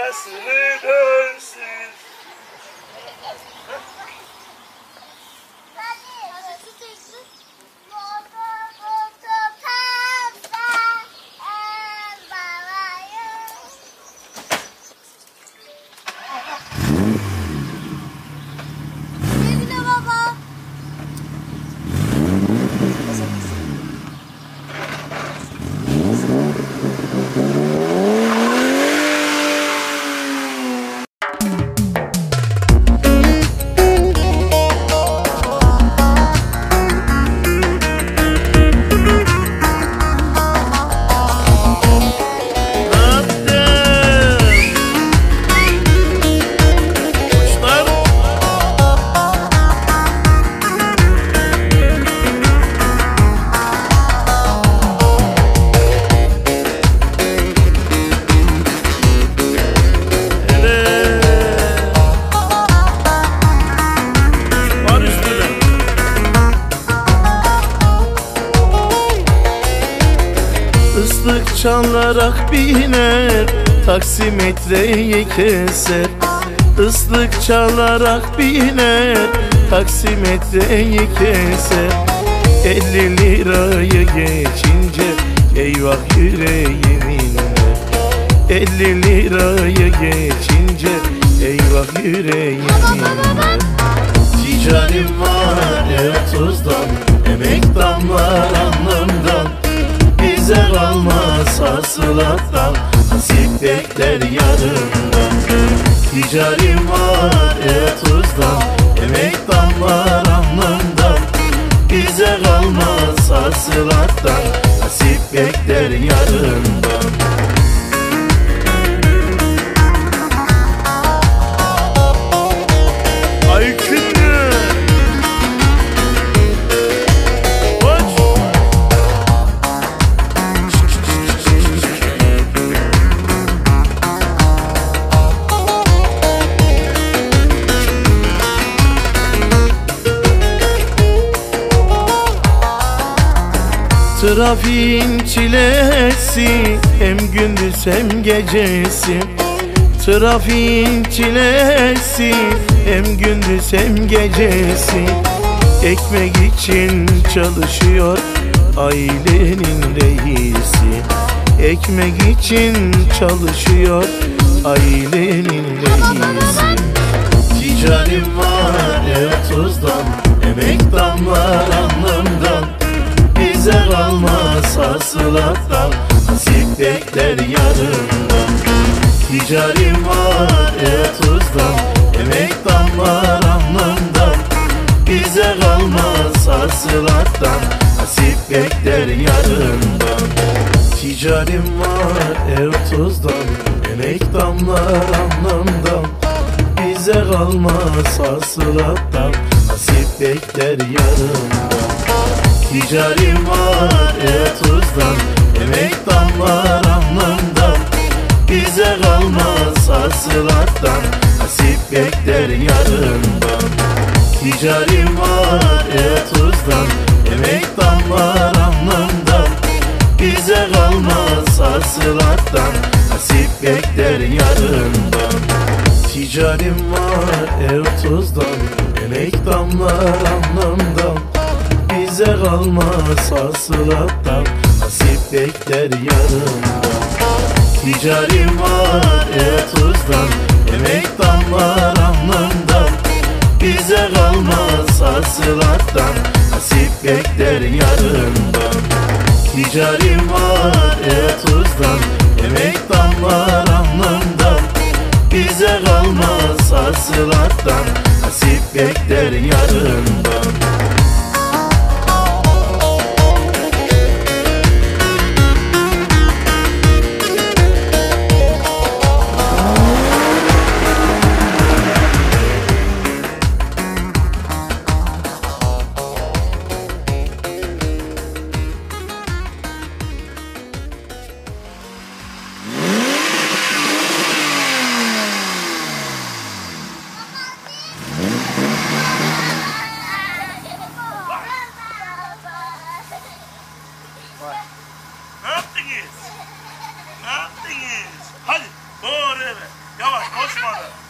Arkasını dönsün. Islık çalarak biner, taksimetreyi keser. Islık çalarak biner, taksimetreyi keser. 50 lirayı geçince eyvah yüreğim inler. 50 lirayı geçince eyvah yüreğim inler. Ticarim var 30'dan, emek damlar alnımdan. Bize kalmaz hasılattan, nasip bekler yarından. Ticarim var 30'dan, emek damlar alnımdan. Bize kalmaz hasılattan, nasip bekler yarından. Trafiğin çilesi hem gündüz hem gecesi. Trafiğin çilesi hem gündüz hem gecesi. Ekmek için çalışıyor ailenin reisi. Ekmek için çalışıyor ailenin reisi. Ticarim var 30'dan, emek damlar alnımdan. Bize kalmaz hasılattan, nasip bekler yarından. Ticarim var 30'dan, emek damlar alnımdan. Bize kalmaz hasılattan, nasip bekler yarından. Ticarim var 30'dan, emek damlar alnımdan. Bize kalmaz hasılattan, nasip bekler yarından. Ticarim var 30'dan, emek damlar alnımdan. Bize kalmaz hasılattan, nasip bekler yarından. Ticarim var 30'dan, emek damlar alnımdan. Bize kalmaz hasılattan, nasip bekler yarından. Ticarim var 30'dan, emek damlar alnımdan. Bize kalmaz hasılattan, nasip bekler yarından. Ticarim var 30'dan, emek damlar alnımdan. Bize kalmaz hasılattan, nasip bekler yarından. Ticarim var 30'dan, emek damlar alnımdan. Bize kalmaz hasılattan, nasip bekler yarından. Ne yaptınız? Hadi doğru eve. Konuşmadı.